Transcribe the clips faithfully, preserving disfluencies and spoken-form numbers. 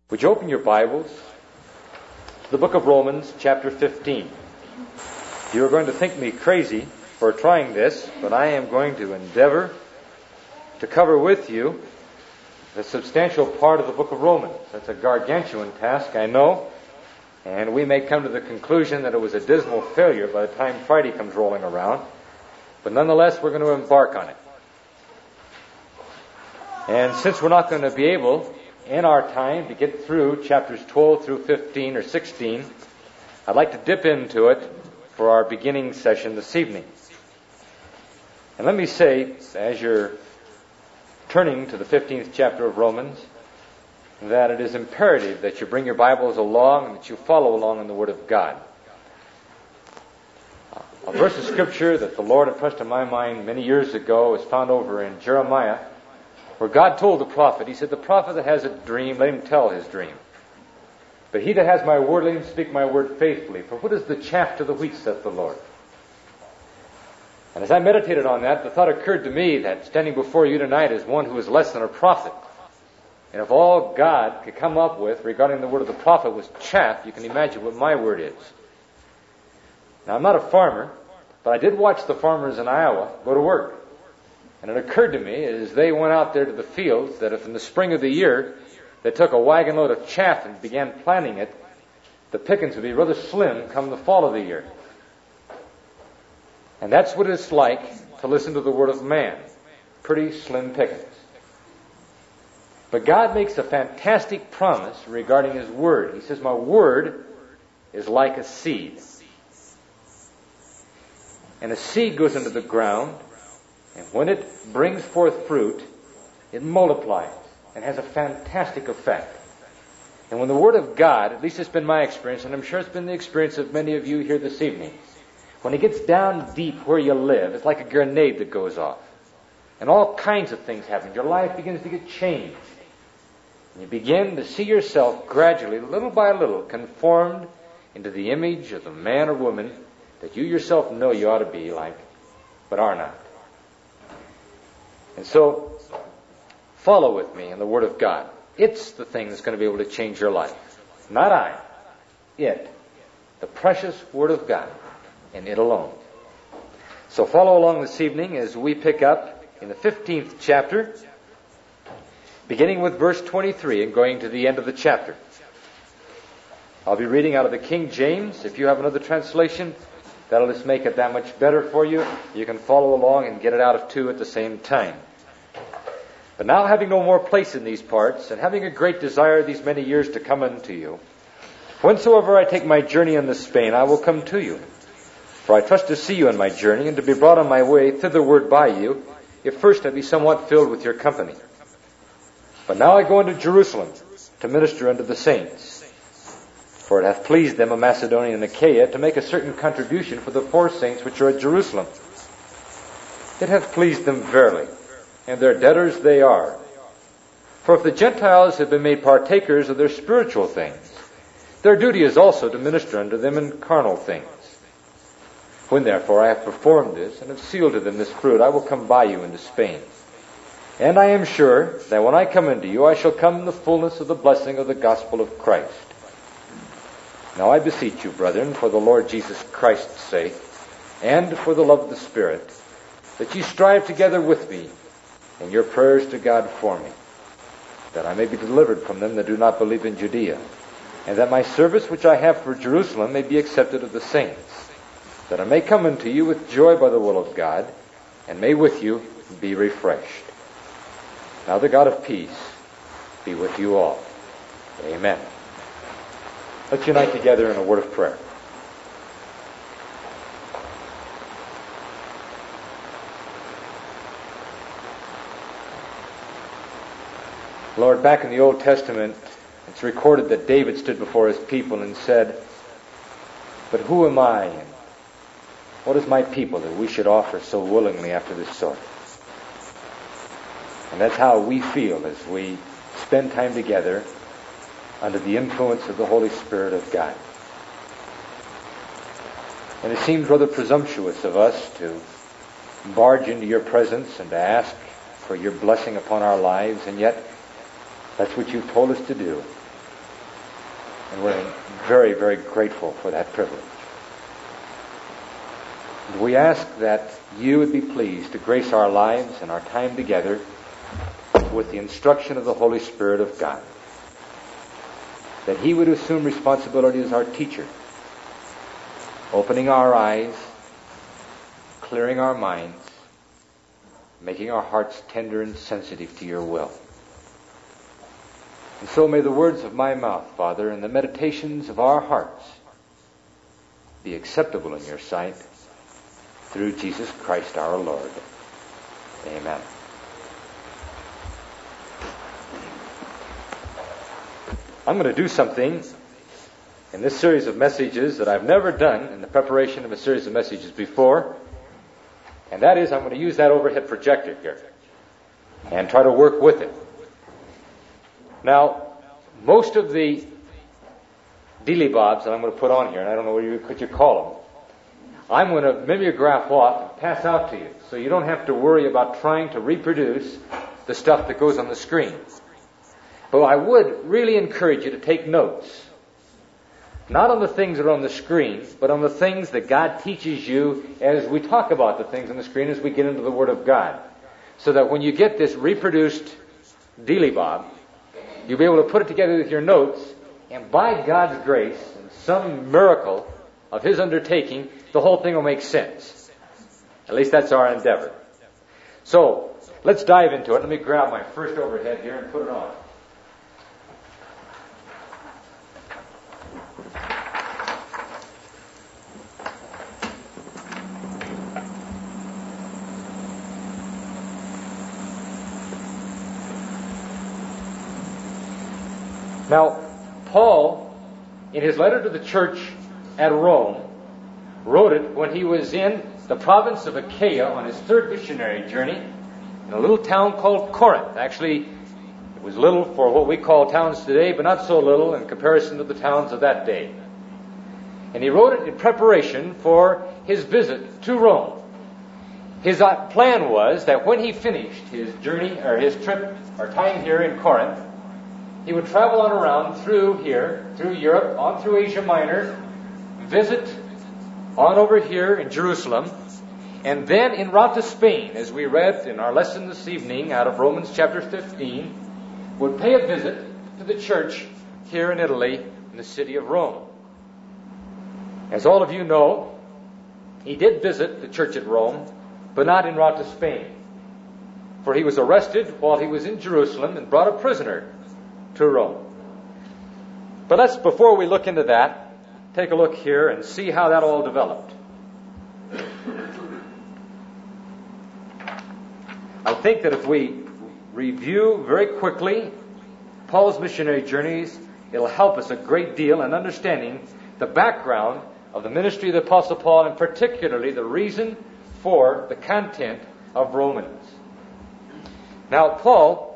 Would you open your Bibles to the book of Romans, chapter fifteen? You are going to think me crazy for trying this, but I am going to endeavor to cover with you the substantial part of the book of Romans. That's a gargantuan task, I know, and we may come to the conclusion that it was a dismal failure by the time Friday comes rolling around, but nonetheless we're going to embark on it. And since we're not going to be able in our time to get through chapters twelve through fifteen or sixteen, I'd like to dip into it for our beginning session this evening. And let me say, as you're turning to the fifteenth chapter of Romans, that it is imperative that you bring your Bibles along and that you follow along in the Word of God. A verse of Scripture that the Lord impressed on my mind many years ago is found over in Jeremiah, where God told the prophet, He said, "The prophet that has a dream, let him tell his dream. But he that has my word, let him speak my word faithfully. For what is the chaff to the wheat, saith the Lord?" And as I meditated on that, the thought occurred to me that standing before you tonight is one who is less than a prophet. And if all God could come up with regarding the word of the prophet was chaff, you can imagine what my word is. Now, I'm not a farmer, but I did watch the farmers in Iowa go to work. And it occurred to me as they went out there to the fields that if in the spring of the year they took a wagon load of chaff and began planting it, the pickings would be rather slim come the fall of the year. And that's what it's like to listen to the word of man. Pretty slim pickings. But God makes a fantastic promise regarding His word. He says, "My word is like a seed." And a seed goes into the ground, and when it brings forth fruit, it multiplies and has a fantastic effect. And when the Word of God, at least it's been my experience, and I'm sure it's been the experience of many of you here this evening, when it gets down deep where you live, it's like a grenade that goes off. And all kinds of things happen. Your life begins to get changed. And you begin to see yourself gradually, little by little, conformed into the image of the man or woman that you yourself know you ought to be like, but are not. And so, follow with me in the Word of God. It's the thing that's going to be able to change your life. Not I. It. The precious Word of God. And it alone. So follow along this evening as we pick up in the fifteenth chapter, beginning with verse twenty-three and going to the end of the chapter. I'll be reading out of the King James. If you have another translation, that'll just make it that much better for you. You can follow along and get it out of two at the same time. But now, having no more place in these parts, and having a great desire these many years to come unto you, whensoever I take my journey into Spain, I will come to you. For I trust to see you in my journey, and to be brought on my way thitherward by you, if first I be somewhat filled with your company. But now I go into Jerusalem, to minister unto the saints. For it hath pleased them of Macedonia and Achaia to make a certain contribution for the poor saints which are at Jerusalem. It hath pleased them verily, and their debtors they are. For if the Gentiles have been made partakers of their spiritual things, their duty is also to minister unto them in carnal things. When therefore I have performed this, and have sealed to them this fruit, I will come by you into Spain. And I am sure that when I come unto you, I shall come in the fullness of the blessing of the gospel of Christ. Now I beseech you, brethren, for the Lord Jesus Christ's sake, and for the love of the Spirit, that ye strive together with me in your prayers to God for me, that I may be delivered from them that do not believe in Judea, and that my service which I have for Jerusalem may be accepted of the saints, that I may come unto you with joy by the will of God, and may with you be refreshed. Now the God of peace be with you all. Amen. Let's unite together in a word of prayer. Lord, back in the Old Testament, it's recorded that David stood before his people and said, "But who am I, and what is my people that we should offer so willingly after this sort?" And that's how we feel as we spend time together under the influence of the Holy Spirit of God. And it seems rather presumptuous of us to barge into your presence and to ask for your blessing upon our lives, and yet that's what you've told us to do. And we're very, very grateful for that privilege. And we ask that you would be pleased to grace our lives and our time together with the instruction of the Holy Spirit of God. That He would assume responsibility as our teacher, opening our eyes, clearing our minds, making our hearts tender and sensitive to your will. And so may the words of my mouth, Father, and the meditations of our hearts be acceptable in your sight through Jesus Christ our Lord. Amen. I'm going to do something in this series of messages that I've never done in the preparation of a series of messages before. And that is, I'm going to use that overhead projector here and try to work with it. Now, most of the dealey-bobs that I'm going to put on here, and I don't know what you could you call them, I'm going to mimeograph off and pass out to you, so you don't have to worry about trying to reproduce the stuff that goes on the screen. But I would really encourage you to take notes. Not on the things that are on the screen, but on the things that God teaches you as we talk about the things on the screen as we get into the Word of God. So that when you get this reproduced dealey-bob, you'll be able to put it together with your notes, and by God's grace and some miracle of His undertaking, the whole thing will make sense. At least that's our endeavor. So, let's dive into it. Let me grab my first overhead here and put it on. Now, Paul, in his letter to the church at Rome, wrote it when he was in the province of Achaia on his third missionary journey in a little town called Corinth. Actually, it was little for what we call towns today, but not so little in comparison to the towns of that day. And he wrote it in preparation for his visit to Rome. His plan was that when he finished his journey, or his trip, or time here in Corinth, he would travel on around through here, through Europe, on through Asia Minor, visit on over here in Jerusalem, and then en route to Spain, as we read in our lesson this evening out of Romans chapter fifteen, would pay a visit to the church here in Italy, in the city of Rome. As all of you know, he did visit the church at Rome, but not en route to Spain. For he was arrested while he was in Jerusalem and brought a prisoner to Rome. But let's, before we look into that, take a look here and see how that all developed. I think that if we review very quickly Paul's missionary journeys, it'll help us a great deal in understanding the background of the ministry of the Apostle Paul, and particularly the reason for the content of Romans. Now, Paul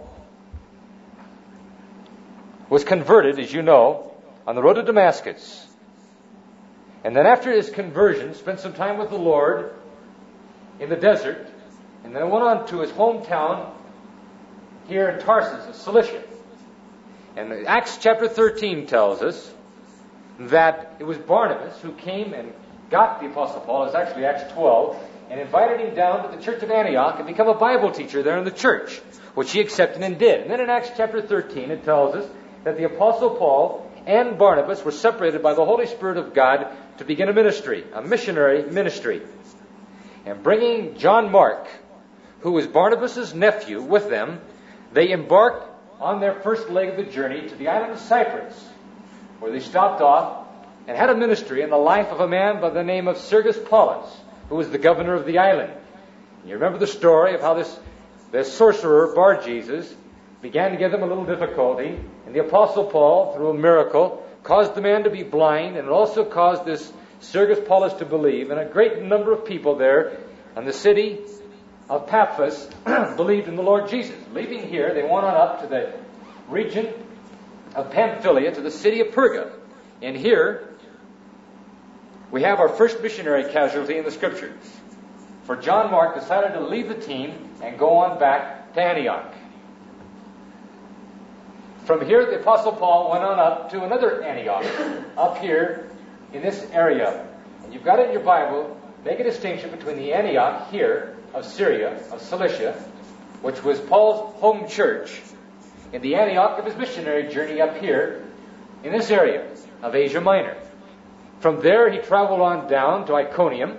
was converted, as you know, on the road to Damascus. And then after his conversion, spent some time with the Lord in the desert, and then went on to his hometown here in Tarsus of Cilicia. And Acts chapter thirteen tells us that it was Barnabas who came and got the Apostle Paul, it's actually Acts twelve, and invited him down to the church of Antioch and become a Bible teacher there in the church, which he accepted and did. And then in Acts chapter thirteen it tells us that the Apostle Paul and Barnabas were separated by the Holy Spirit of God to begin a ministry, a missionary ministry. And bringing John Mark, who was Barnabas' nephew, with them, they embarked on their first leg of the journey to the island of Cyprus, where they stopped off and had a ministry in the life of a man by the name of Sergius Paulus, who was the governor of the island. You remember the story of how this, this sorcerer, Bar-Jesus, began to give them a little difficulty, and the Apostle Paul, through a miracle, caused the man to be blind, and it also caused this Sergius Paulus to believe, and a great number of people there in the city of Paphos believed in the Lord Jesus. Leaving here, they went on up to the region of Pamphylia, to the city of Perga. And here, we have our first missionary casualty in the Scriptures. For John Mark decided to leave the team and go on back to Antioch. From here, the Apostle Paul went on up to another Antioch, up here in this area. And you've got it in your Bible. Make a distinction between the Antioch here of Syria, of Cilicia, which was Paul's home church, and the Antioch of his missionary journey up here in this area of Asia Minor. From there, he traveled on down to Iconium.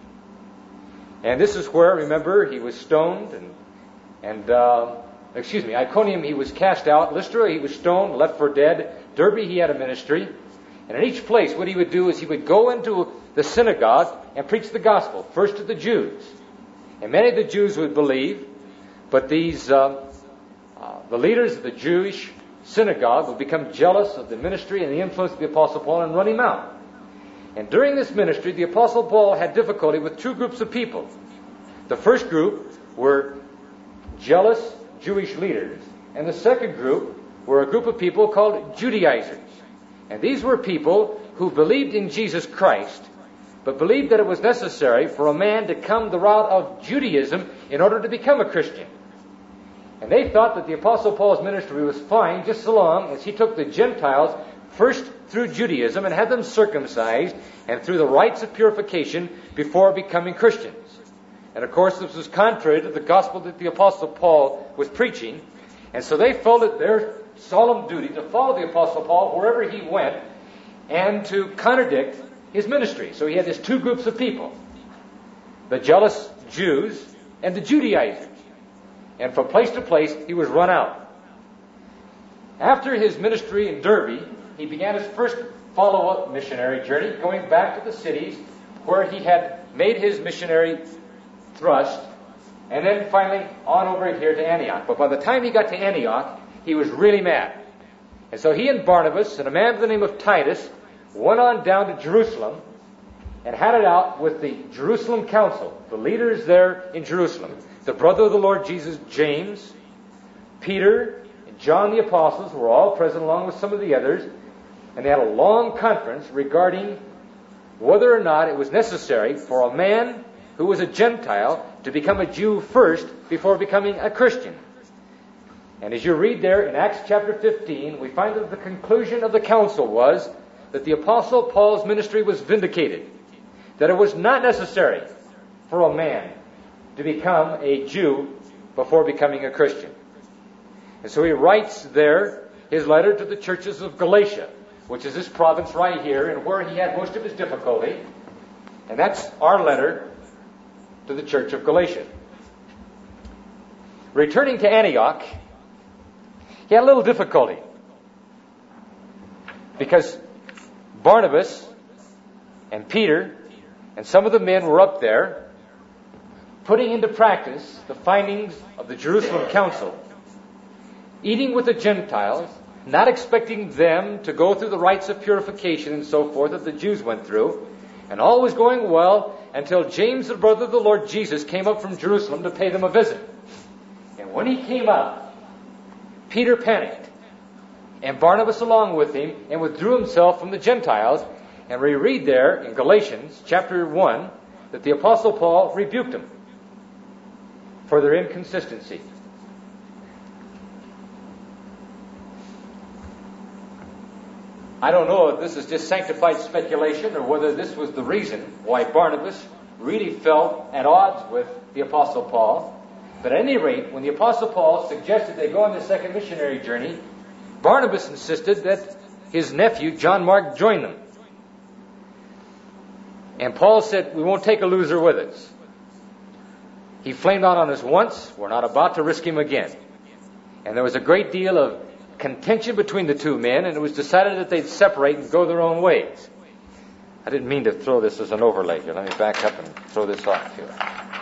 And this is where, remember, he was stoned and, and uh, excuse me, Iconium he was cast out. Lystra he was stoned, left for dead. Derbe he had a ministry. And in each place what he would do is he would go into the synagogue and preach the gospel, first to the Jews. And many of the Jews would believe, but these, uh, uh, the leaders of the Jewish synagogue would become jealous of the ministry and the influence of the Apostle Paul and run him out. And during this ministry, the Apostle Paul had difficulty with two groups of people. The first group were jealous Jewish leaders, and the second group were a group of people called Judaizers. And these were people who believed in Jesus Christ, but believed that it was necessary for a man to come the route of Judaism in order to become a Christian. And they thought that the Apostle Paul's ministry was fine just so long as he took the Gentiles first through Judaism and had them circumcised and through the rites of purification before becoming Christians. And of course this was contrary to the gospel that the Apostle Paul was preaching. And so they felt it their solemn duty to follow the Apostle Paul wherever he went and to contradict his ministry. So he had these two groups of people, the jealous Jews and the Judaizers. And from place to place he was run out. After his ministry in Derbe, he began his first follow-up missionary journey, going back to the cities where he had made his missionary thrust, and then finally on over here to Antioch. But by the time he got to Antioch, he was really mad. And so he and Barnabas and a man by the name of Titus went on down to Jerusalem and had it out with the Jerusalem Council, the leaders there in Jerusalem, the brother of the Lord Jesus, James, Peter, and John the apostles were all present along with some of the others. And they had a long conference regarding whether or not it was necessary for a man who was a Gentile to become a Jew first before becoming a Christian. And as you read there in Acts chapter fifteen, we find that the conclusion of the council was that the Apostle Paul's ministry was vindicated, that it was not necessary for a man to become a Jew before becoming a Christian. And so he writes there his letter to the churches of Galatia, which is this province right here, and where he had most of his difficulty. And that's our letter to the church of Galatia. Returning to Antioch, he had a little difficulty, because Barnabas and Peter and some of the men were up there putting into practice the findings of the Jerusalem Council, eating with the Gentiles, not expecting them to go through the rites of purification and so forth that the Jews went through. And all was going well until James, the brother of the Lord Jesus, came up from Jerusalem to pay them a visit. And when he came up, Peter panicked, and Barnabas along with him, and withdrew himself from the Gentiles. And we read there in Galatians chapter one that the Apostle Paul rebuked them for their inconsistency. I don't know if this is just sanctified speculation or whether this was the reason why Barnabas really felt at odds with the Apostle Paul. But at any rate, when the Apostle Paul suggested they go on this second missionary journey, Barnabas insisted that his nephew, John Mark, join them. And Paul said, we won't take a loser with us. He flamed out on us once. We're not about to risk him again. And there was a great deal of contention between the two men, and it was decided that they'd separate and go their own ways. I didn't mean to throw this as an overlay here. Let me back up and throw this off here.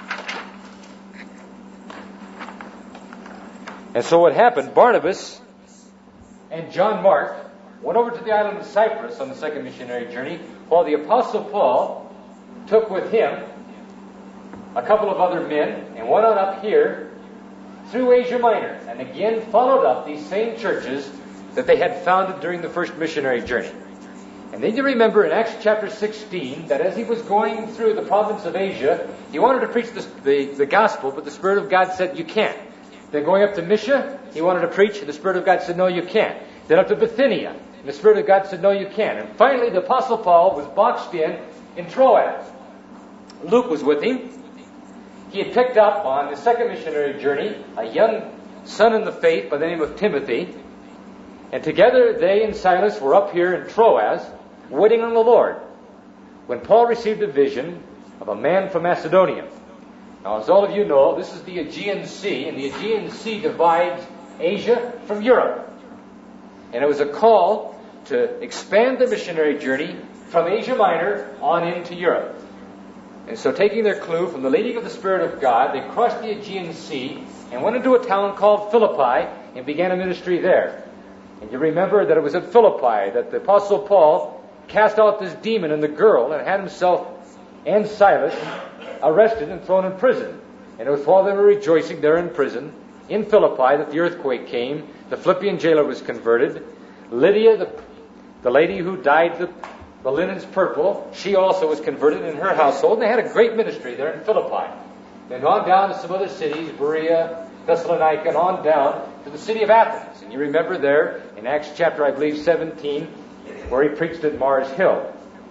And so what happened, Barnabas and John Mark went over to the island of Cyprus on the second missionary journey, while the Apostle Paul took with him a couple of other men and went on up here through Asia Minor, and again followed up these same churches that they had founded during the first missionary journey. And then you remember in Acts chapter sixteen that as he was going through the province of Asia, he wanted to preach the, the, the gospel, but the Spirit of God said, you can't. Then going up to Mysia, he wanted to preach, and the Spirit of God said, no, you can't. Then up to Bithynia, and the Spirit of God said, no, you can't. And finally, the Apostle Paul was boxed in in Troas. Luke was with him. He had picked up on his second missionary journey a young son in the faith by the name of Timothy. And together they and Silas were up here in Troas, waiting on the Lord, when Paul received a vision of a man from Macedonia. Now, as all of you know, this is the Aegean Sea, and the Aegean Sea divides Asia from Europe. And it was a call to expand the missionary journey from Asia Minor on into Europe. And so, taking their clue from the leading of the Spirit of God, they crossed the Aegean Sea and went into a town called Philippi and began a ministry there. And you remember that it was at Philippi that the Apostle Paul cast out this demon in the girl and had himself and Silas arrested and thrown in prison. And it was while they were rejoicing there in prison, in Philippi, that the earthquake came. The Philippian jailer was converted. Lydia, the, the lady who dyed the, the linens purple, she also was converted in her household. And they had a great ministry there in Philippi. Then on down to some other cities, Berea, Thessalonica, and on down to the city of Athens. And you remember there in Acts chapter, I believe, seventeen, where he preached at Mars Hill.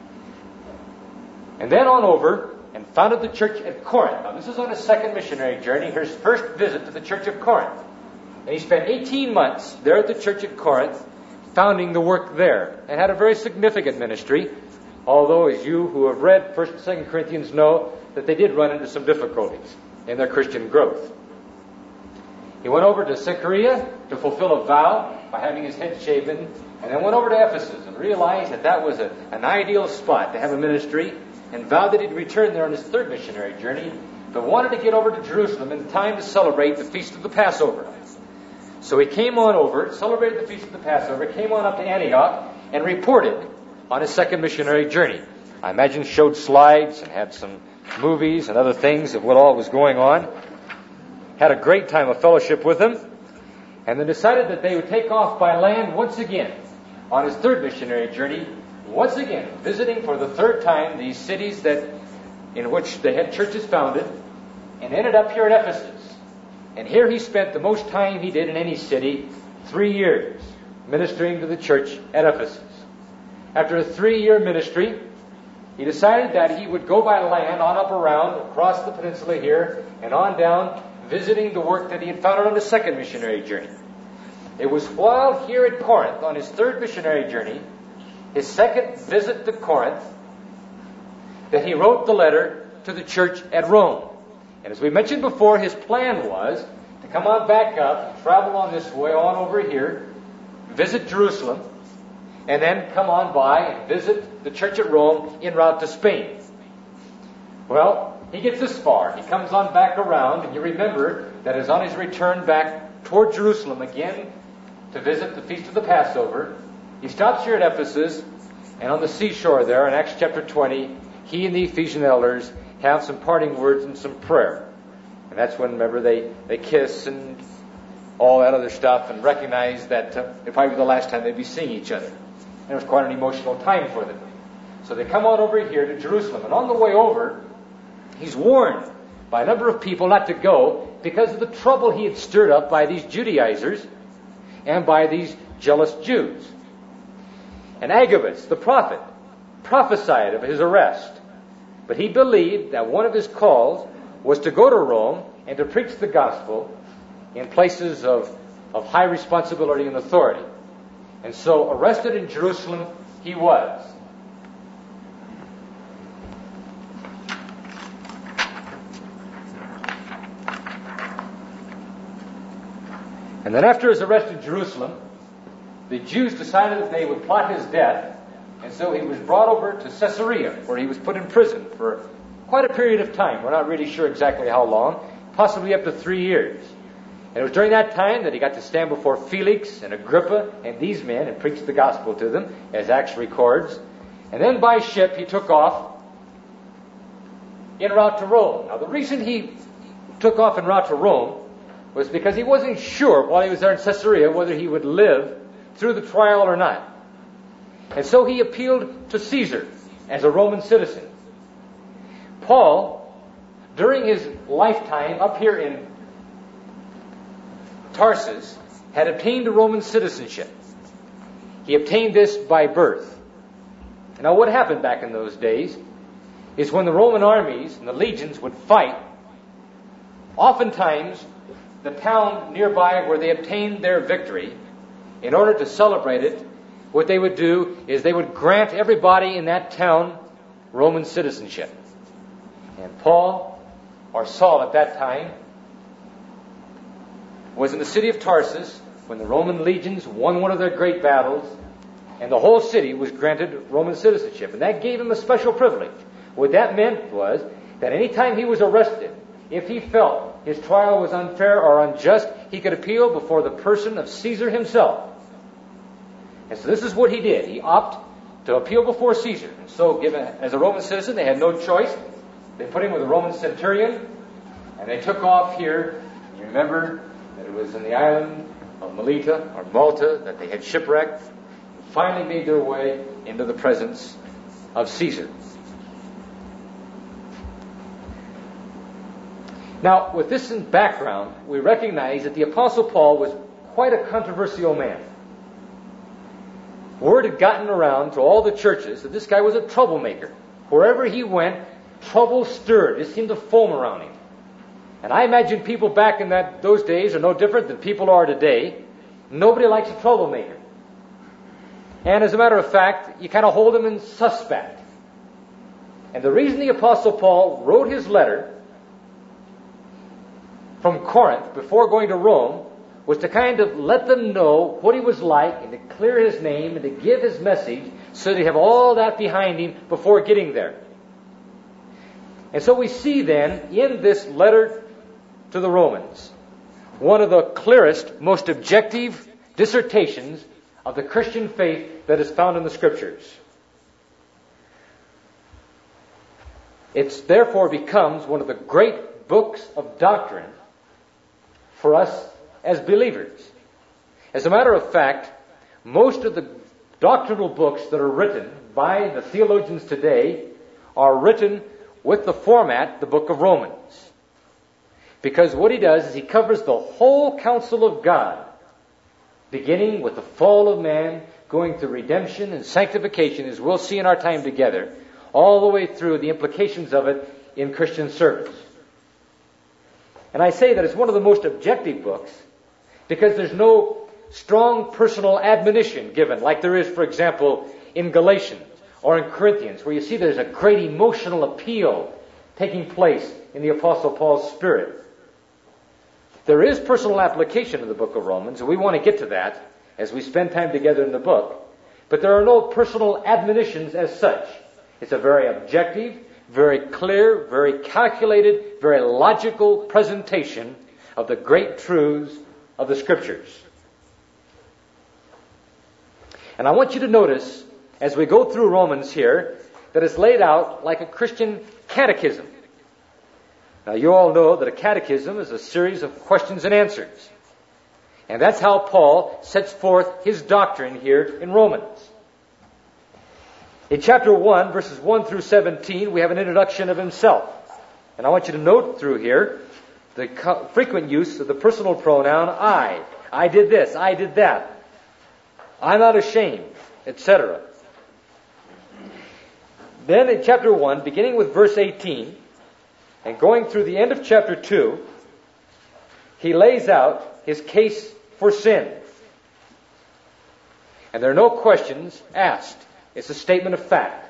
And then on over and founded the church at Corinth. Now, this is on his second missionary journey, his first visit to the church of Corinth. And he spent eighteen months there at the church at Corinth, founding the work there, and had a very significant ministry, although, as you who have read First and Second Corinthians know, that they did run into some difficulties in their Christian growth. He went over to Caesarea to fulfill a vow by having his head shaven, and then went over to Ephesus and realized that that was a, an ideal spot to have a ministry, and vowed that he'd return there on his third missionary journey, but wanted to get over to Jerusalem in time to celebrate the Feast of the Passover. So he came on over, celebrated the Feast of the Passover, came on up to Antioch, and reported on his second missionary journey. I imagine showed slides and had some movies and other things of what all was going on. Had a great time of fellowship with them, and then decided that they would take off by land once again on his third missionary journey, once again visiting for the third time these cities that in which they had churches founded, and ended up here at Ephesus. And here he spent the most time he did in any city, three years, ministering to the church at Ephesus. After a three-year ministry, he decided that he would go by land on up around, across the peninsula here, and on down, visiting the work that he had founded on his second missionary journey. It was while here at Corinth, on his third missionary journey, his second visit to Corinth, that he wrote the letter to the church at Rome. And as we mentioned before, his plan was to come on back up, travel on this way, on over here, visit Jerusalem, and then come on by and visit the church at Rome en route to Spain. Well, he gets this far. He comes on back around, and you remember that as on his return back toward Jerusalem again to visit the Feast of the Passover, he stops here at Ephesus, and on the seashore there in Acts chapter twenty, he and the Ephesian elders have some parting words and some prayer. And that's when, remember, they, they kiss and all that other stuff and recognize that uh, it probably be the last time they'd be seeing each other. And it was quite an emotional time for them. So they come on over here to Jerusalem. And on the way over, he's warned by a number of people not to go because of the trouble he had stirred up by these Judaizers and by these jealous Jews. And Agabus, the prophet, prophesied of his arrest. But he believed that one of his calls was to go to Rome and to preach the gospel in places of, of high responsibility and authority. And so arrested in Jerusalem he was. And then after his arrest in Jerusalem, the Jews decided that they would plot his death. And so he was brought over to Caesarea, where he was put in prison for quite a period of time. We're not really sure exactly how long, possibly up to three years. And it was during that time that he got to stand before Felix and Agrippa and these men and preach the gospel to them, as Acts records. And then by ship he took off en route to Rome. Now the reason he took off en route to Rome was because he wasn't sure while he was there in Caesarea whether he would live through the trial or not. And so he appealed to Caesar as a Roman citizen. Paul, during his lifetime up here in Tarsus had obtained a Roman citizenship. He obtained this by birth. Now what happened back in those days is when the Roman armies and the legions would fight, oftentimes the town nearby where they obtained their victory, in order to celebrate it, what they would do is they would grant everybody in that town Roman citizenship. And Paul, or Saul at that time, was in the city of Tarsus when the Roman legions won one of their great battles, and the whole city was granted Roman citizenship. And that gave him a special privilege. What that meant was that any time he was arrested, if he felt his trial was unfair or unjust, he could appeal before the person of Caesar himself. And so this is what he did. He opted to appeal before Caesar. And so, given as a Roman citizen, they had no choice. They put him with a Roman centurion, and they took off here. You remember that it was in the island of Melita, or Malta, that they had shipwrecked, and finally made their way into the presence of Caesar. Now, with this in background, we recognize that the Apostle Paul was quite a controversial man. Word had gotten around to all the churches that this guy was a troublemaker. Wherever he went, trouble stirred. It seemed to foam around him. And I imagine people back in that those days are no different than people are today. Nobody likes a troublemaker. And as a matter of fact, you kind of hold them in suspect. And the reason the Apostle Paul wrote his letter from Corinth before going to Rome was to kind of let them know what he was like and to clear his name and to give his message so they have all that behind him before getting there. And so we see then in this letter to the Romans one of the clearest, most objective dissertations of the Christian faith that is found in the Scriptures. It therefore becomes one of the great books of doctrine for us as believers. As a matter of fact, most of the doctrinal books that are written by the theologians today are written with the format, the book of Romans. Because what he does is he covers the whole counsel of God, beginning with the fall of man, going through redemption and sanctification, as we'll see in our time together, all the way through the implications of it in Christian service. And I say that it's one of the most objective books because there's no strong personal admonition given, like there is, for example, in Galatians or in Corinthians, where you see there's a great emotional appeal taking place in the Apostle Paul's spirit. There is personal application in the book of Romans, and we want to get to that as we spend time together in the book. But there are no personal admonitions as such. It's a very objective, very clear, very calculated, very logical presentation of the great truths of the Scriptures. And I want you to notice, as we go through Romans here, that it's laid out like a Christian catechism. Now, you all know that a catechism is a series of questions and answers. And that's how Paul sets forth his doctrine here in Romans. In chapter one, verses one through seventeen, we have an introduction of himself. And I want you to note through here the co- frequent use of the personal pronoun I. I did this, I did that. I'm not ashamed, et cetera. Then in chapter one, beginning with verse eighteen, and going through the end of chapter two, he lays out his case for sin. And there are no questions asked. It's a statement of fact.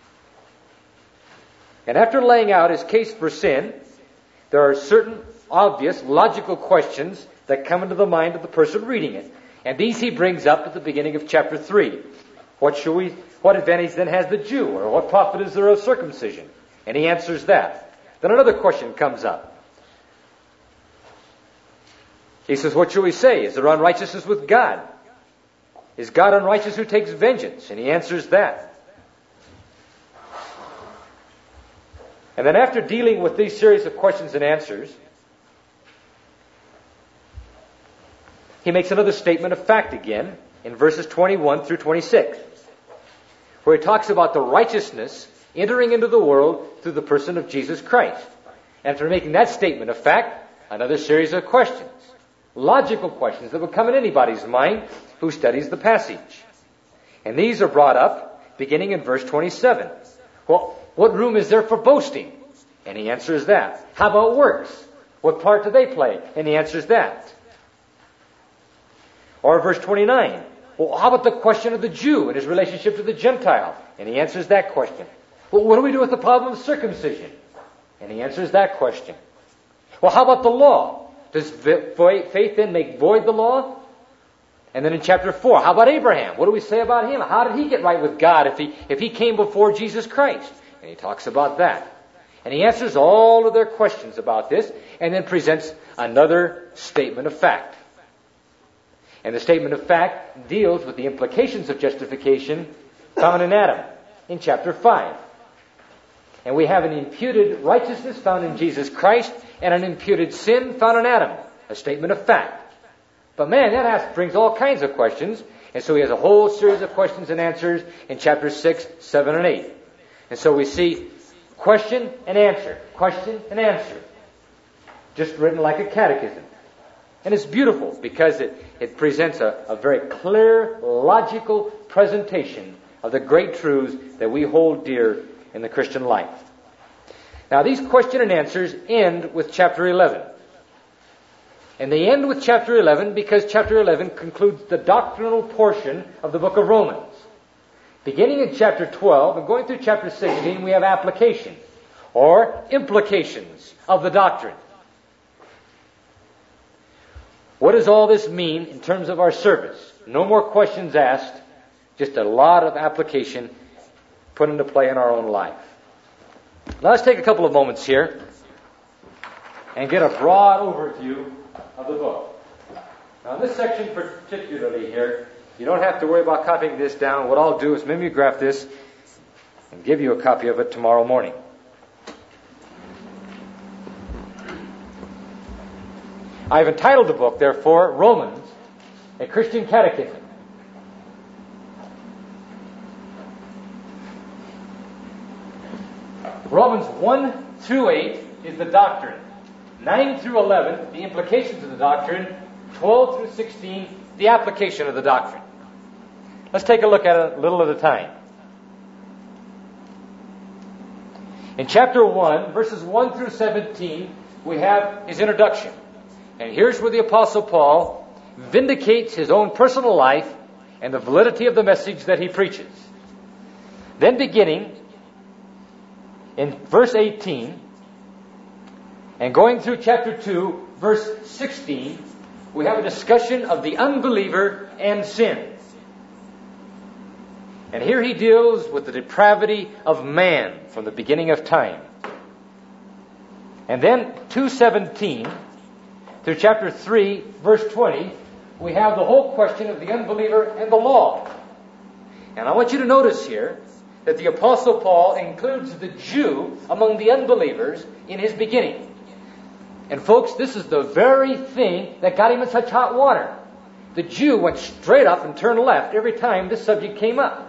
And after laying out his case for sin, there are certain obvious, logical questions that come into the mind of the person reading it. And these he brings up at the beginning of chapter three. What shall we, what advantage then has the Jew? Or what profit is there of circumcision? And he answers that. Then another question comes up. He says, what shall we say? Is there unrighteousness with God? Is God unrighteous who takes vengeance? And he answers that. And then after dealing with these series of questions and answers, he makes another statement of fact again in verses twenty-one through twenty-six, where he talks about the righteousness entering into the world through the person of Jesus Christ. And after making that statement of fact, another series of questions. logical questions that would come in anybody's mind who studies the passage. And these are brought up beginning in verse twenty-seven. Well, what room is there for boasting? And he answers that. How about works? What part do they play? And he answers that. Or verse twenty-nine. Well, how about the question of the Jew and his relationship to the Gentile? And he answers that question. Well, what do we do with the problem of circumcision? And he answers that question. Well, how about the law? Does faith then make void the law? And then in chapter four, how about Abraham? What do we say about him? How did he get right with God if he, if he came before Jesus Christ? And he talks about that. And he answers all of their questions about this and then presents another statement of fact. And the statement of fact deals with the implications of justification found in Adam in chapter five. And we have an imputed righteousness found in Jesus Christ and an imputed sin found in Adam. A statement of fact. But man, that has, brings all kinds of questions. And so he has a whole series of questions and answers in chapters six, seven, and eight. And so we see question and answer. Question and answer. Just written like a catechism. And it's beautiful because it, it presents a, a very clear, logical presentation of the great truths that we hold dear in the Christian life. Now, these question and answers end with chapter eleven. And they end with chapter eleven because chapter eleven concludes the doctrinal portion of the book of Romans. Beginning in chapter twelve and going through chapter sixteen, we have application or implications of the doctrine. What does all this mean in terms of our service? No more questions asked, just a lot of application put into play in our own life. Now let's take a couple of moments here and get a broad overview of the book. Now in this section particularly here, you don't have to worry about copying this down. What I'll do is mimeograph this and give you a copy of it tomorrow morning. I've entitled the book, therefore, Romans, a Christian Catechism. Romans one through eight is the doctrine. nine through eleven, the implications of the doctrine. twelve through sixteen, the application of the doctrine. Let's take a look at it a little at a time. In chapter one, verses one through seventeen, we have his introduction. And here's where the Apostle Paul vindicates his own personal life and the validity of the message that he preaches. Then beginning in verse eighteen and going through chapter two, verse sixteen, we have a discussion of the unbeliever and sin. And here he deals with the depravity of man from the beginning of time. And then two seventeen through chapter three, verse twenty, we have the whole question of the unbeliever and the law. And I want you to notice here that the Apostle Paul includes the Jew among the unbelievers in his beginning. And folks, this is the very thing that got him in such hot water. The Jew went straight up and turned left every time this subject came up.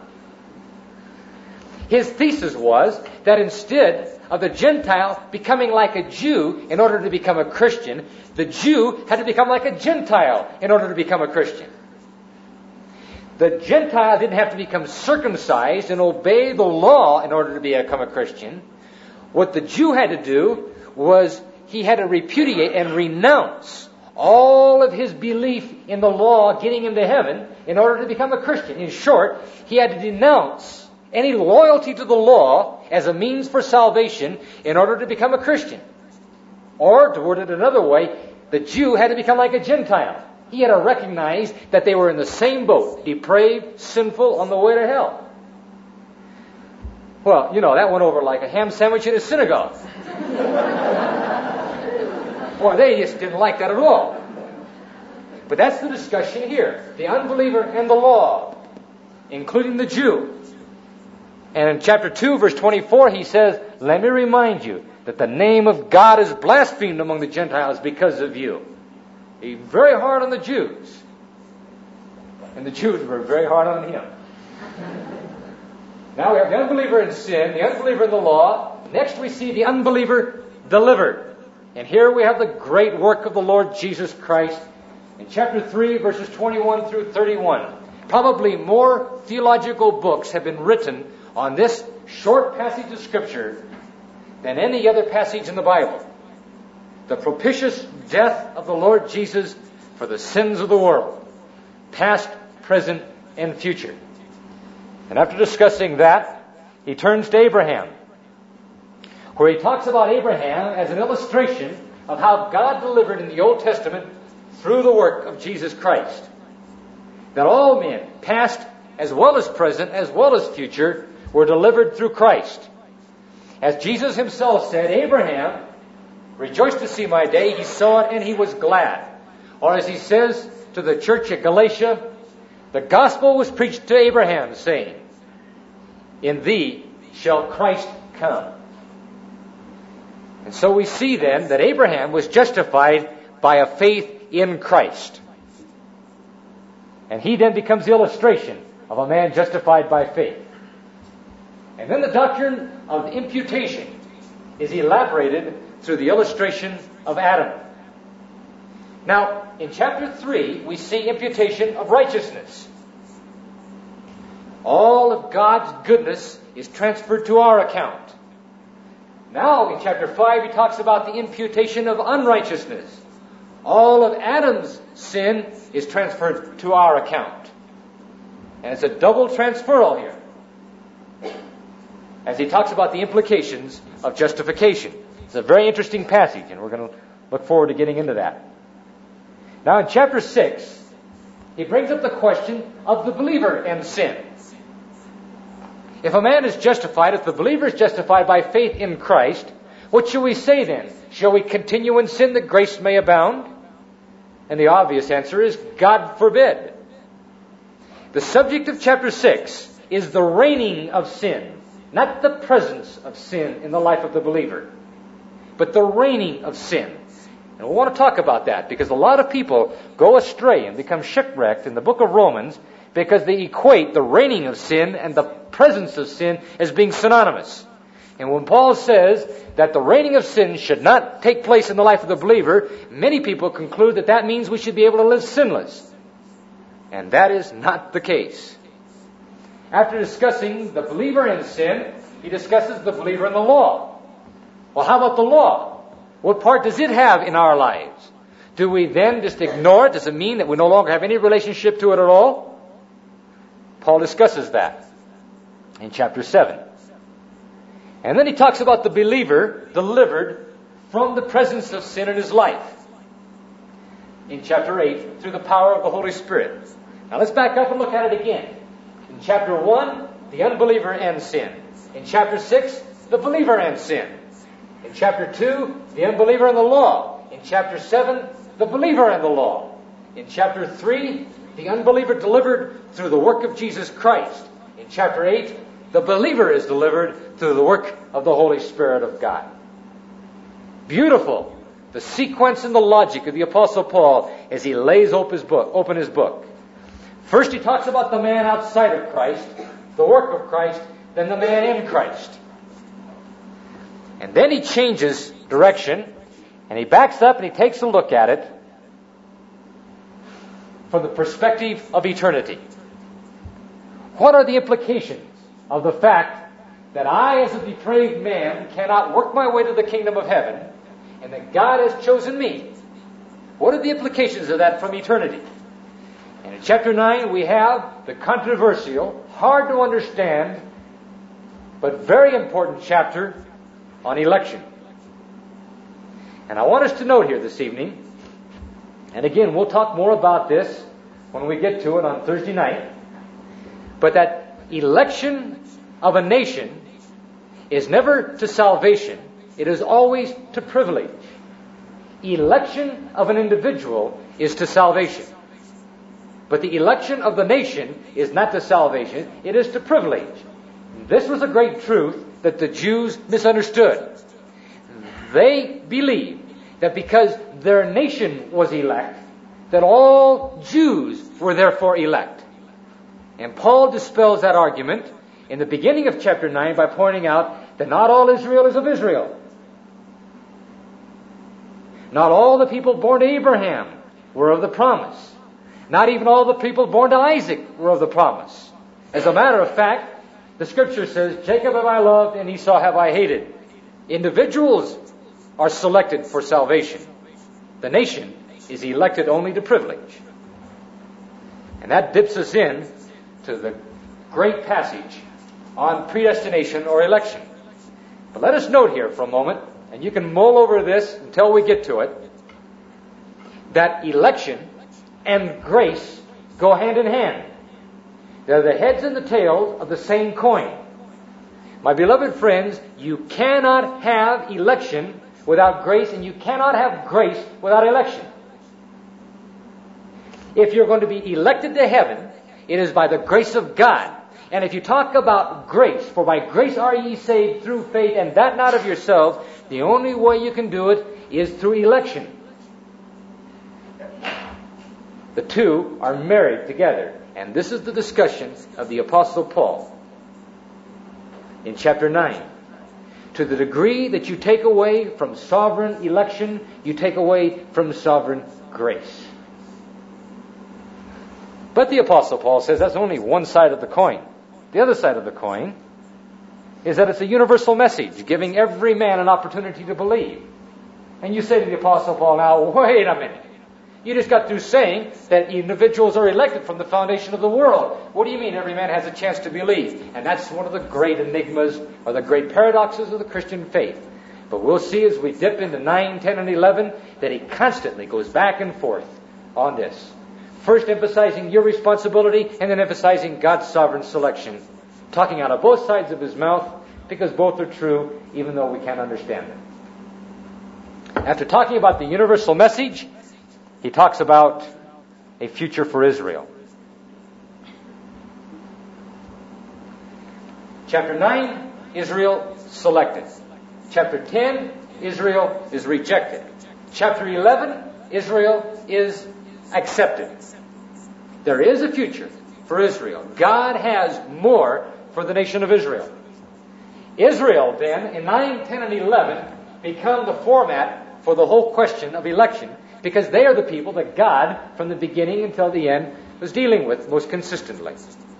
His thesis was that instead of the Gentile becoming like a Jew in order to become a Christian, the Jew had to become like a Gentile in order to become a Christian. The Gentile didn't have to become circumcised and obey the law in order to become a Christian. What the Jew had to do was he had to repudiate and renounce all of his belief in the law getting him to heaven in order to become a Christian. In short, he had to denounce any loyalty to the law as a means for salvation in order to become a Christian. Or, to word it another way, the Jew had to become like a Gentile. He had to recognize that they were in the same boat, depraved, sinful, on the way to hell. Well, you know, that went over like a ham sandwich in a synagogue. Boy, they just didn't like that at all. But that's the discussion here. The unbeliever and the law, including the Jew. And in chapter two, verse twenty-four, he says, "Let me remind you that the name of God is blasphemed among the Gentiles because of you." He's very hard on the Jews. And the Jews were very hard on him. Now we have the unbeliever in sin, the unbeliever in the law. Next we see the unbeliever delivered. And here we have the great work of the Lord Jesus Christ In chapter three, verses twenty-one through thirty-one. Probably more theological books have been written on this short passage of Scripture than any other passage in the Bible. The propitious death of the Lord Jesus for the sins of the world, past, present, and future. And after discussing that, he turns to Abraham, where he talks about Abraham as an illustration of how God delivered in the Old Testament through the work of Jesus Christ. That all men, past as well as present, as well as future, were delivered through Christ. As Jesus himself said, Abraham rejoiced to see my day. He saw it and he was glad. Or as he says to the church at Galatia, the gospel was preached to Abraham, saying, in thee shall Christ come. And so we see then that Abraham was justified by a faith in Christ. And he then becomes the illustration of a man justified by faith. And then the doctrine of imputation is elaborated through the illustration of Adam. Now, in chapter three, we see imputation of righteousness. All of God's goodness is transferred to our account. Now, in chapter five, he talks about the imputation of unrighteousness. All of Adam's sin is transferred to our account. And it's a double transferal here, as he talks about the implications of justification. It's a very interesting passage, and we're going to look forward to getting into that. Now, in chapter six, he brings up the question of the believer and sin. If a man is justified, if the believer is justified by faith in Christ, what shall we say then? Shall we continue in sin that grace may abound? And the obvious answer is, God forbid. The subject of chapter six is the reigning of sin, not the presence of sin in the life of the believer, but the reigning of sin. And we want to talk about that because a lot of people go astray and become shipwrecked in the book of Romans because they equate the reigning of sin and the presence of sin as being synonymous. And when Paul says that the reigning of sin should not take place in the life of the believer, many people conclude that that means we should be able to live sinless. And that is not the case. After discussing the believer in sin, he discusses the believer in the law. Well, how about the law? What part does it have in our lives? Do we then just ignore it? Does it mean that we no longer have any relationship to it at all? Paul discusses that in chapter seven. And then he talks about the believer delivered from the presence of sin in his life in chapter eight through the power of the Holy Spirit. Now let's back up and look at it again. In chapter one, the unbeliever and sin. In chapter six, the believer and sin. In chapter two, the unbeliever and the law. In chapter seven, the believer and the law. In chapter three, the unbeliever delivered through the work of Jesus Christ. In chapter eight, the believer is delivered through the work of the Holy Spirit of God. Beautiful, the sequence and the logic of the Apostle Paul as he lays open his book. Open his book. First he talks about the man outside of Christ, the work of Christ, then the man in Christ. And then he changes direction, and he backs up and he takes a look at it from the perspective of eternity. What are the implications of the fact that I, as a depraved man, cannot work my way to the kingdom of heaven, and that God has chosen me? What are the implications of that from eternity? And in chapter nine, we have the controversial, hard to understand, but very important chapter on election. And I want us to note here this evening, and again, we'll talk more about this when we get to it on Thursday night, but that election of a nation is never to salvation. It is always to privilege. Election of an individual is to salvation. But the election of the nation is not to salvation. It is to privilege. This was a great truth that the Jews misunderstood. They believed that because their nation was elect, that all Jews were therefore elect. And Paul dispels that argument in the beginning of chapter nine by pointing out that not all Israel is of Israel. Not all the people born to Abraham were of the promise. Not even all the people born to Isaac were of the promise. As a matter of fact, the Scripture says, Jacob have I loved and Esau have I hated. Individuals are selected for salvation. The nation is elected only to privilege. And that dips us in to the great passage on predestination or election. But let us note here for a moment, and you can mull over this until we get to it, that election and grace go hand in hand. They're the heads and the tails of the same coin. My beloved friends, you cannot have election without grace, and you cannot have grace without election. If you're going to be elected to heaven, it is by the grace of God. And if you talk about grace, for by grace are ye saved through faith, and that not of yourselves, the only way you can do it is through election. The two are married together. And this is the discussion of the Apostle Paul in chapter nine. To the degree that you take away from sovereign election, you take away from sovereign grace. But the Apostle Paul says that's only one side of the coin. The other side of the coin is that it's a universal message, giving every man an opportunity to believe. And you say to the Apostle Paul, now, wait a minute. You just got through saying that individuals are elected from the foundation of the world. What do you mean every man has a chance to believe? And that's one of the great enigmas or the great paradoxes of the Christian faith. But we'll see as we dip into nine, ten, and eleven that he constantly goes back and forth on this. First emphasizing your responsibility and then emphasizing God's sovereign selection. Talking out of both sides of his mouth because both are true even though we can't understand them. After talking about the universal message, he talks about a future for Israel. Chapter nine, Israel selected. Chapter ten, Israel is rejected. Chapter eleven, Israel is accepted. There is a future for Israel. God has more for the nation of Israel. Israel then, in nine, ten, and eleven, become the format for the whole question of election, because they are the people that God, from the beginning until the end, was dealing with most consistently.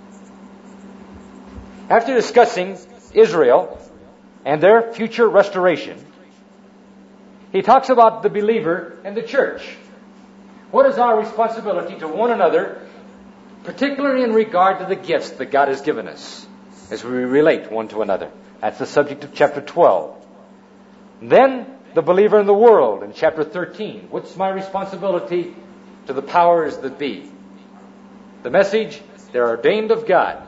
After discussing Israel and their future restoration, he talks about the believer and the church. What is our responsibility to one another, particularly in regard to the gifts that God has given us, as we relate one to another? That's the subject of chapter twelve. Then, the believer in the world in chapter thirteen. What's my responsibility to the powers that be? The message, they're ordained of God.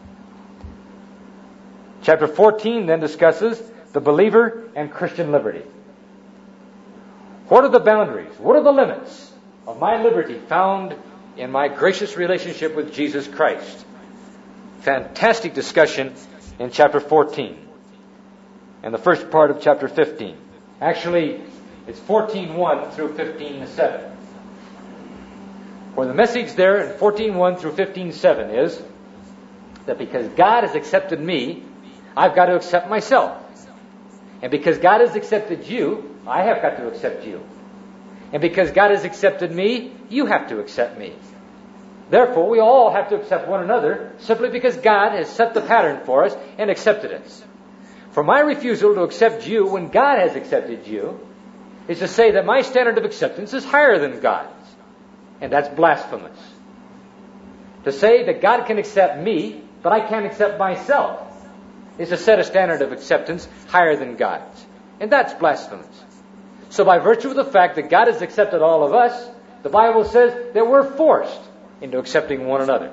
Chapter fourteen then discusses the believer and Christian liberty. What are the boundaries? What are the limits of my liberty found in my gracious relationship with Jesus Christ? Fantastic discussion in chapter fourteen and the first part of chapter fifteen. Actually, it's fourteen one through fifteen seven. Where the message there in fourteen one through fifteen seven is that because God has accepted me, I've got to accept myself. And because God has accepted you, I have got to accept you. And because God has accepted me, you have to accept me. Therefore, we all have to accept one another simply because God has set the pattern for us and accepted us. For my refusal to accept you when God has accepted you is to say that my standard of acceptance is higher than God's. And that's blasphemous. To say that God can accept me, but I can't accept myself, is to set a standard of acceptance higher than God's. And that's blasphemous. So by virtue of the fact that God has accepted all of us, the Bible says that we're forced into accepting one another.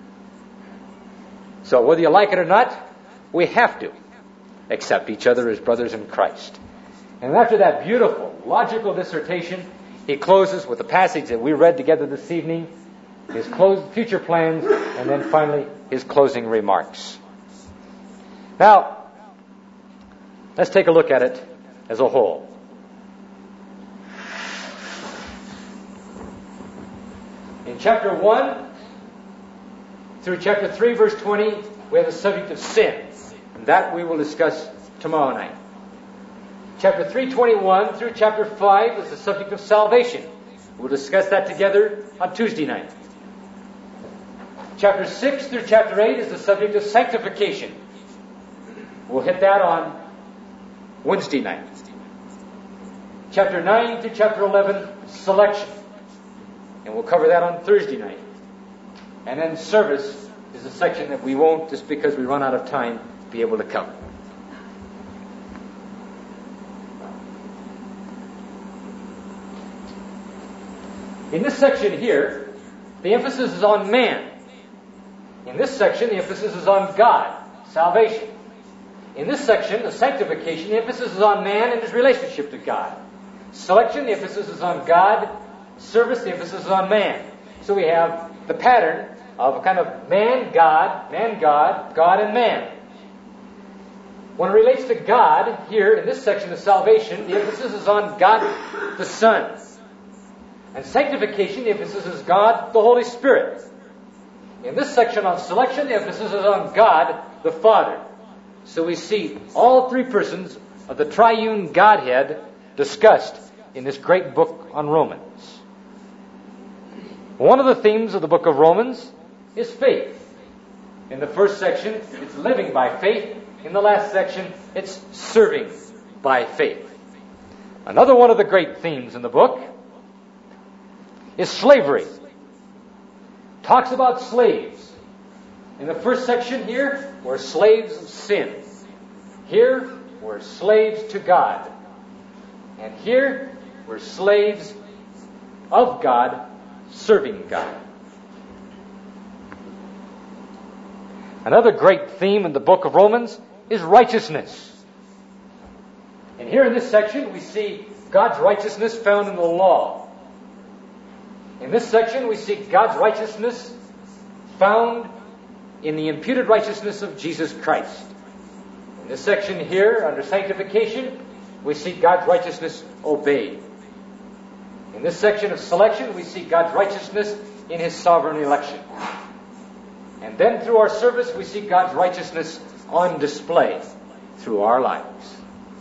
So whether you like it or not, we have to accept each other as brothers in Christ. And after that beautiful, logical dissertation, he closes with the passage that we read together this evening, his close, future plans, and then finally his closing remarks. Now, let's take a look at it as a whole. In chapter one through chapter three, verse twenty, we have the subject of sin. And that we will discuss tomorrow night. Chapter three twenty-one through chapter five is the subject of salvation. We'll discuss that together on Tuesday night. Chapter six through chapter eight is the subject of sanctification. We'll hit that on Wednesday night. Chapter nine to chapter eleven, selection. And we'll cover that on Thursday night. And then service is a section that we won't, just because we run out of time, be able to cover. In this section here, the emphasis is on man. In this section, the emphasis is on God, salvation. In this section, the sanctification, the emphasis is on man and his relationship to God. Selection, the emphasis is on God. Service, the emphasis is on man. So we have the pattern of a kind of man, God, man, God, God, and man. When it relates to God, here in this section of salvation, the emphasis is on God the Son. And sanctification, the emphasis is God the Holy Spirit. In this section on selection, the emphasis is on God the Father. So we see all three persons of the triune Godhead discussed in this great book on Romans. One of the themes of the book of Romans is faith. In the first section, it's living by faith. In the last section, it's serving by faith. Another one of the great themes in the book is slavery. Talks about slaves. In the first section here, we're slaves of sin. Here, we're slaves to God. And here, we're slaves of God, serving God. Another great theme in the book of Romans is righteousness. And here in this section, we see God's righteousness found in the law. In this section, we see God's righteousness found in the imputed righteousness of Jesus Christ. In this section here, under sanctification, we see God's righteousness obeyed. In this section of selection, we see God's righteousness in His sovereign election. And then through our service, we see God's righteousness on display through our lives.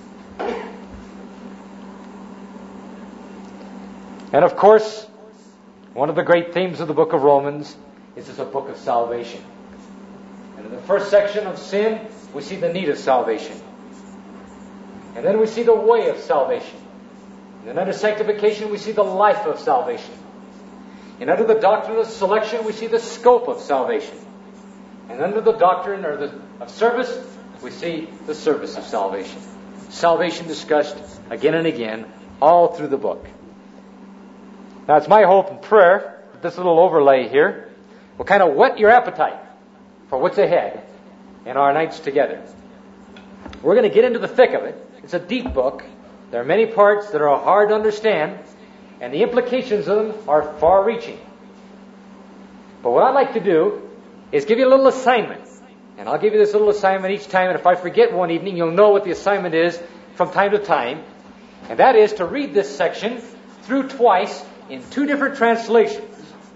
And of course, one of the great themes of the book of Romans is it's a book of salvation. And in the first section of sin, we see the need of salvation. And then we see the way of salvation. And then under sanctification, we see the life of salvation. And under the doctrine of selection, we see the scope of salvation. And under the doctrine or the, of service, we see the service of salvation. Salvation discussed again and again all through the book. Now it's my hope and prayer that this little overlay here will kind of whet your appetite for what's ahead in our nights together. We're going to get into the thick of it. It's a deep book. There are many parts that are hard to understand, and the implications of them are far-reaching. But what I'd like to do is give you a little assignment. And I'll give you this little assignment each time, and if I forget one evening, you'll know what the assignment is from time to time. And that is to read this section through twice in two different translations.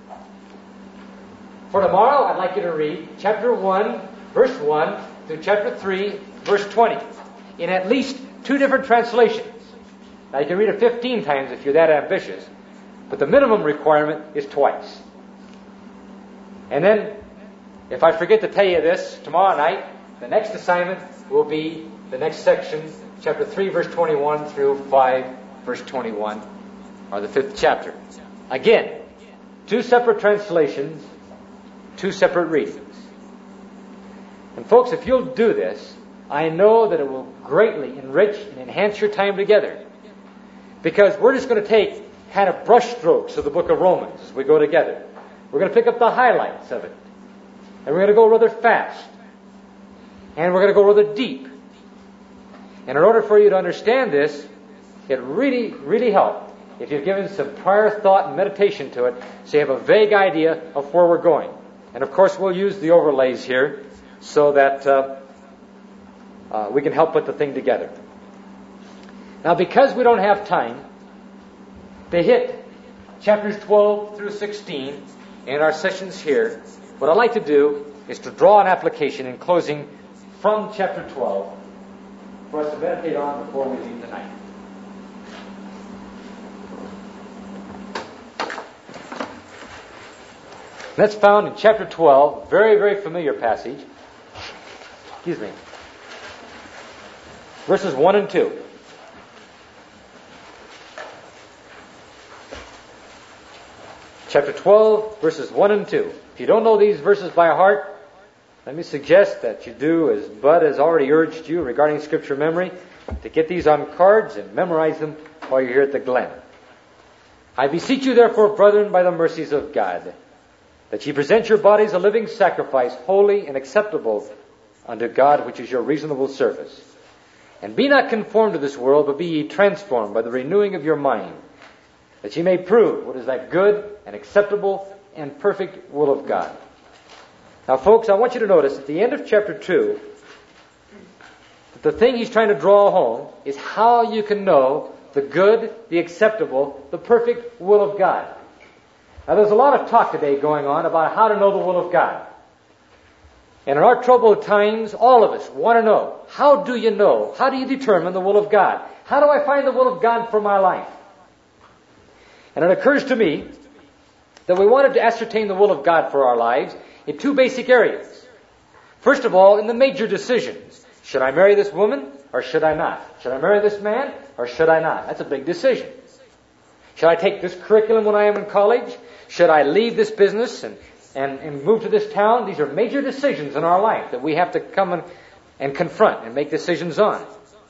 For tomorrow, I'd like you to read chapter one, verse one, through chapter three, verse twenty, in at least two different translations. Now, you can read it fifteen times if you're that ambitious, but the minimum requirement is twice. And then, if I forget to tell you this tomorrow night, the next assignment will be the next section, chapter three, verse twenty-one through five, verse twenty-one, or the fifth chapter. Again, two separate translations, two separate readings. And folks, if you'll do this, I know that it will greatly enrich and enhance your time together. Because we're just going to take kind of brushstrokes of the book of Romans as we go together. We're going to pick up the highlights of it. And we're going to go rather fast. And we're going to go rather deep. And in order for you to understand this, it really, really helps if you've given some prior thought and meditation to it, so you have a vague idea of where we're going. And of course, we'll use the overlays here so that uh, uh, we can help put the thing together. Now, because we don't have time to hit chapters twelve through sixteen in our sessions here, what I'd like to do is to draw an application in closing from chapter twelve for us to meditate on before we leave tonight. That's found in chapter twelve, very, very familiar passage. Excuse me. Verses one and two. Chapter twelve, verses one and two. If you don't know these verses by heart, let me suggest that you do as Bud has already urged you regarding Scripture memory, to get these on cards and memorize them while you're here at the Glen. I beseech you therefore, brethren, by the mercies of God, that ye present your bodies a living sacrifice, holy and acceptable unto God, which is your reasonable service. And be not conformed to this world, but be ye transformed by the renewing of your mind, that ye may prove what is that good and acceptable and perfect will of God. Now, folks, I want you to notice at the end of chapter two, that the thing he's trying to draw home is how you can know the good, the acceptable, the perfect will of God. Now, there's a lot of talk today going on about how to know the will of God. And in our troubled times, all of us want to know, how do you know? How do you determine the will of God? How do I find the will of God for my life? And it occurs to me that we wanted to ascertain the will of God for our lives in two basic areas. First of all, in the major decisions. Should I marry this woman or should I not? Should I marry this man or should I not? That's a big decision. Should I take this curriculum when I am in college? Should I leave this business and, and, and move to this town? These are major decisions in our life that we have to come and, and confront and make decisions on.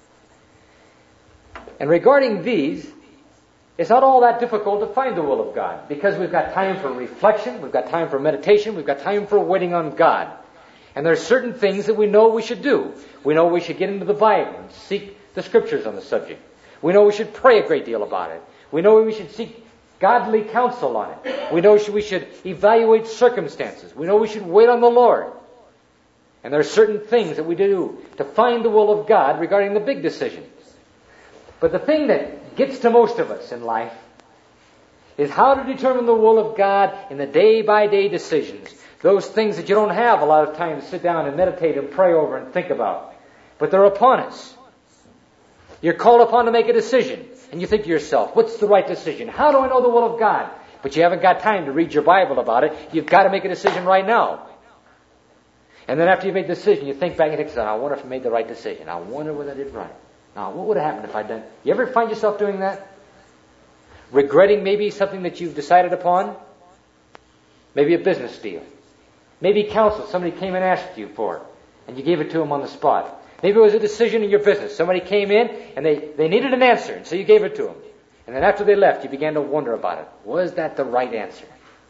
And regarding these, it's not all that difficult to find the will of God, because we've got time for reflection, we've got time for meditation, we've got time for waiting on God. And there are certain things that we know we should do. We know we should get into the Bible and seek the Scriptures on the subject. We know we should pray a great deal about it. We know we should seek godly counsel on it. We know we should evaluate circumstances. We know we should wait on the Lord. And there are certain things that we do to find the will of God regarding the big decisions. But the thing that gets to most of us in life is how to determine the will of God in the day-by-day decisions. Those things that you don't have a lot of time to sit down and meditate and pray over and think about. But they're upon us. You're called upon to make a decision. And you think to yourself, what's the right decision? How do I know the will of God? But you haven't got time to read your Bible about it. You've got to make a decision right now. And then after you make the decision, you think back and think, I wonder if I made the right decision. I wonder whether I did right. Now, what would have happened if I'd done... You ever find yourself doing that? Regretting maybe something that you've decided upon? Maybe a business deal. Maybe counsel somebody came and asked you for, and you gave it to them on the spot. Maybe it was a decision in your business. Somebody came in, and they, they needed an answer, and so you gave it to them. And then after they left, you began to wonder about it. Was that the right answer?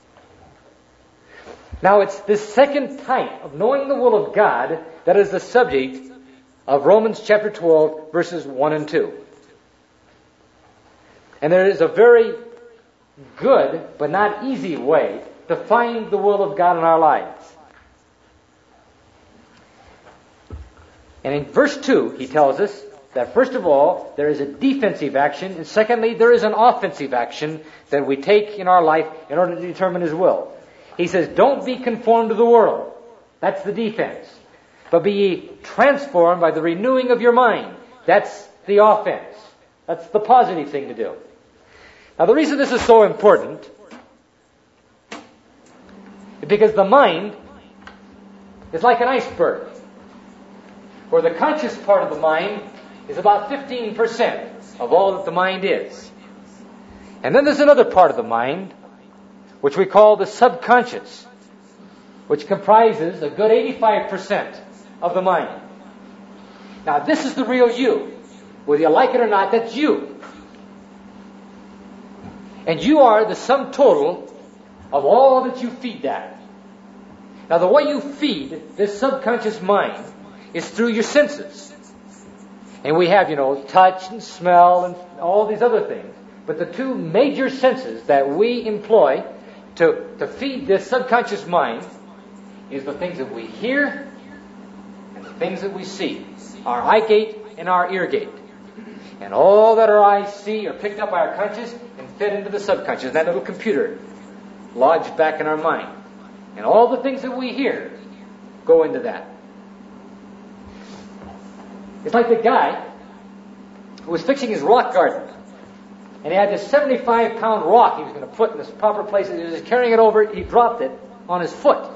Now, it's this second type of knowing the will of God that is the subject of Romans chapter twelve, verses one and two. And there is a very good, but not easy way to find the will of God in our lives. And in verse two, he tells us that first of all, there is a defensive action, and secondly, there is an offensive action that we take in our life in order to determine His will. He says, don't be conformed to the world. That's the defense. But be ye transformed by the renewing of your mind. That's the offense. That's the positive thing to do. Now, the reason this is so important is because the mind is like an iceberg, where the conscious part of the mind is about fifteen percent of all that the mind is. And then there's another part of the mind, which we call the subconscious, which comprises a good eighty-five percent of the mind. Now, this is the real you. Whether you like it or not, that's you. And you are the sum total of all that you feed that. Now, the way you feed this subconscious mind is through your senses. And we have, you know, touch and smell and all these other things. But the two major senses that we employ to, to feed this subconscious mind is the things that we hear and the things that we see. Our eye gate and our ear gate. And all that our eyes see are picked up by our conscious and fed into the subconscious, that little computer lodged back in our mind. And all the things that we hear go into that. It's like the guy who was fixing his rock garden. And he had this seventy-five pound rock he was going to put in this proper place. And he was carrying it over. He dropped it. on his foot.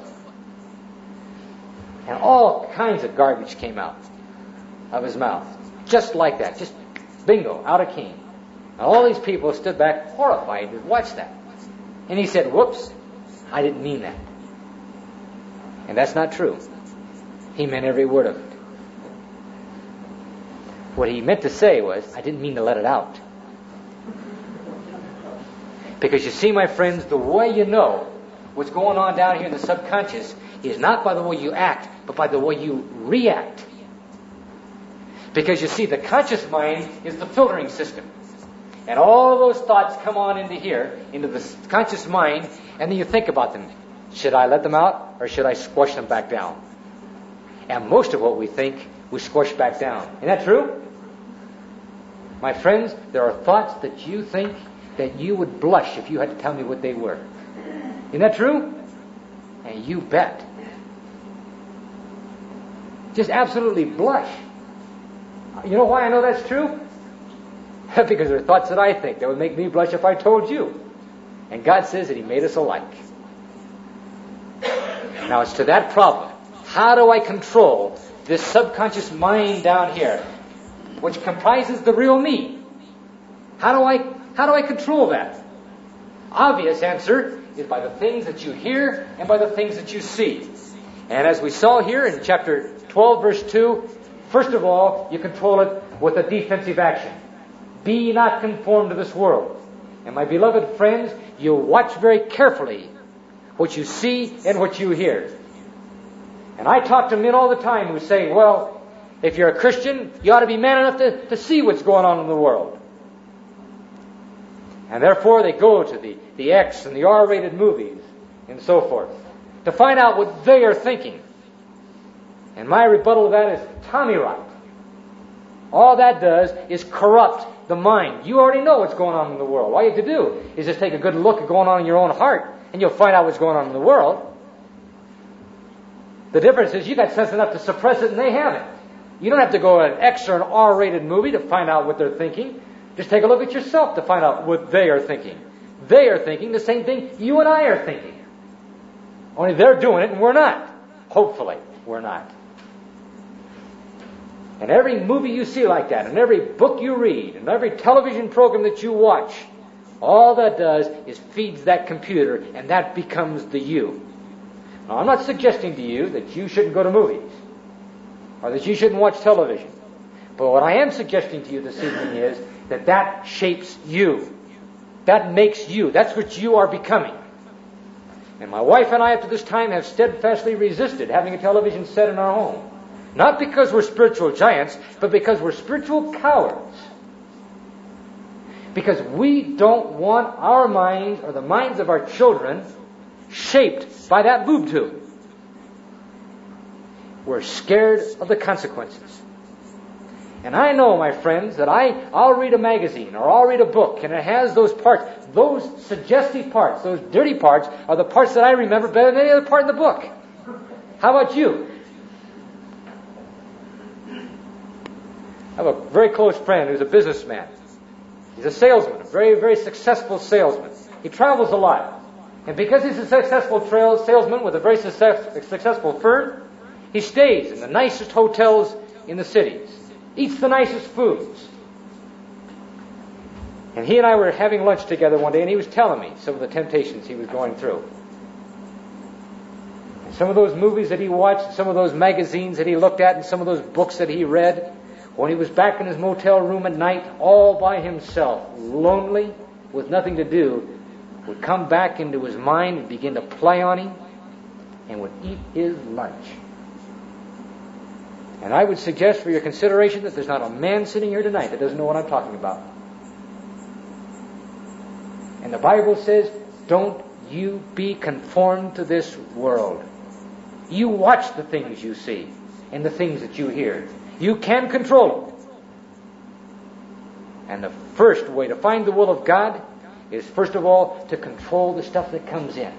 And all kinds of garbage came out of his mouth. Just like that. Just bingo, out of Cain. And all these people stood back horrified to watch that. And he said, whoops, I didn't mean that. And that's not true. He meant every word of it. What he meant to say was, I didn't mean to let it out. Because you see, my friends, the way you know what's going on down here in the subconscious is not by the way you act, but by the way you react. Because you see, the conscious mind is the filtering system. And all those thoughts come on into here, into the conscious mind, and then you think about them. Should I let them out, or should I squash them back down? And most of what we think, we squash back down. Isn't that true? My friends, there are thoughts that you think that you would blush if you had to tell me what they were. Isn't that true? And you bet. Just absolutely blush. You know why I know that's true? Because there are thoughts that I think that would make me blush if I told you. And God says that He made us alike. Now it's to that problem. How do I control this subconscious mind down here, which comprises the real me? How do I how do I control that? Obvious answer is by the things that you hear and by the things that you see. And as we saw here in chapter twelve, verse two, first of all, you control it with a defensive action. Be not conformed to this world. And my beloved friends, you watch very carefully what you see and what you hear. And I talk to men all the time who say, well, if you're a Christian, you ought to be man enough to, to see what's going on in the world. And therefore they go to the, the X and the R-rated movies and so forth to find out what they are thinking. And my rebuttal to that is Tommy rot. All that does is corrupt the mind. You already know what's going on in the world. All you have to do is just take a good look at what's going on in your own heart, and you'll find out what's going on in the world. The difference is you got sense enough to suppress it, and they haven't. You don't have to go to an X or an R-rated movie to find out what they're thinking. Just take a look at yourself to find out what they are thinking. They are thinking the same thing you and I are thinking. Only they're doing it and we're not. Hopefully, we're not. And every movie you see like that, and every book you read, and every television program that you watch, all that does is feeds that computer, and that becomes the you. Now, I'm not suggesting to you that you shouldn't go to movies, or that you shouldn't watch television. But what I am suggesting to you this evening is that that shapes you. That makes you. That's what you are becoming. And my wife and I, up to this time, have steadfastly resisted having a television set in our home. Not because we're spiritual giants, but because we're spiritual cowards. Because we don't want our minds or the minds of our children shaped by that boob tube. We're scared of the consequences. And I know, my friends, that I, I'll read a magazine or I'll read a book and it has those parts. Those suggestive parts, those dirty parts, are the parts that I remember better than any other part in the book. How about you? I have a very close friend who's a businessman. He's a salesman, a very, very successful salesman. He travels a lot. And because he's a successful trail salesman with a very success, successful firm, he stays in the nicest hotels in the cities, eats the nicest foods. And he and I were having lunch together one day, and he was telling me some of the temptations he was going through. And some of those movies that he watched, some of those magazines that he looked at, and some of those books that he read, when he was back in his motel room at night, all by himself, lonely, with nothing to do, would come back into his mind and begin to play on him and would eat his lunch. And I would suggest for your consideration that there's not a man sitting here tonight that doesn't know what I'm talking about. And the Bible says, don't you be conformed to this world. You watch the things you see and the things that you hear. You can control it. And the first way to find the will of God is, first of all, to control the stuff that comes in.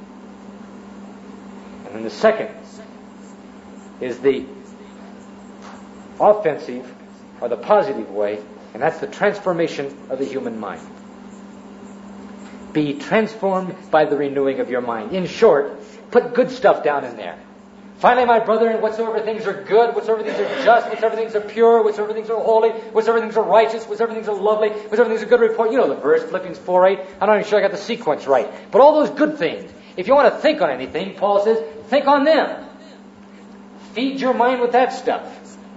And then the second is the offensive or the positive way, and that's the transformation of the human mind. Be transformed by the renewing of your mind. In short, put good stuff down in there. Finally, my brethren, whatsoever things are good, whatsoever things are just, whatsoever things are pure, whatsoever things are holy, whatsoever things are righteous, whatsoever things are lovely, whatsoever things are good report. You know the verse, Philippians four eight. I'm not even sure I got the sequence right. But all those good things, if you want to think on anything, Paul says, think on them. Feed your mind with that stuff.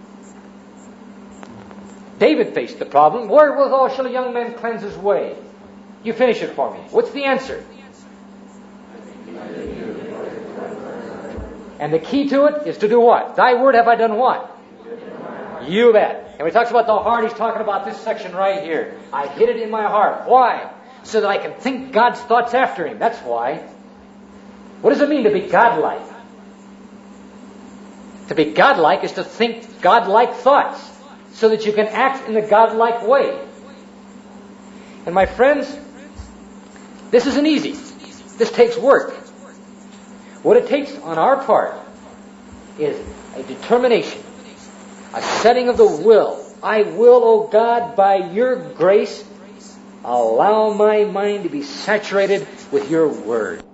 David faced the problem. Wherewithal shall a young man cleanse his way? You finish it for me. What's the answer? And the key to it is to do what? Thy word have I done what? You bet. And when he talks about the heart, he's talking about this section right here. I hid it in my heart. Why? So that I can think God's thoughts after Him. That's why. What does it mean to be godlike? To be godlike is to think godlike thoughts, so that you can act in the godlike way. And my friends, this isn't easy. This takes work. What it takes on our part is a determination, a setting of the will. I will, O God, by your grace, allow my mind to be saturated with your word.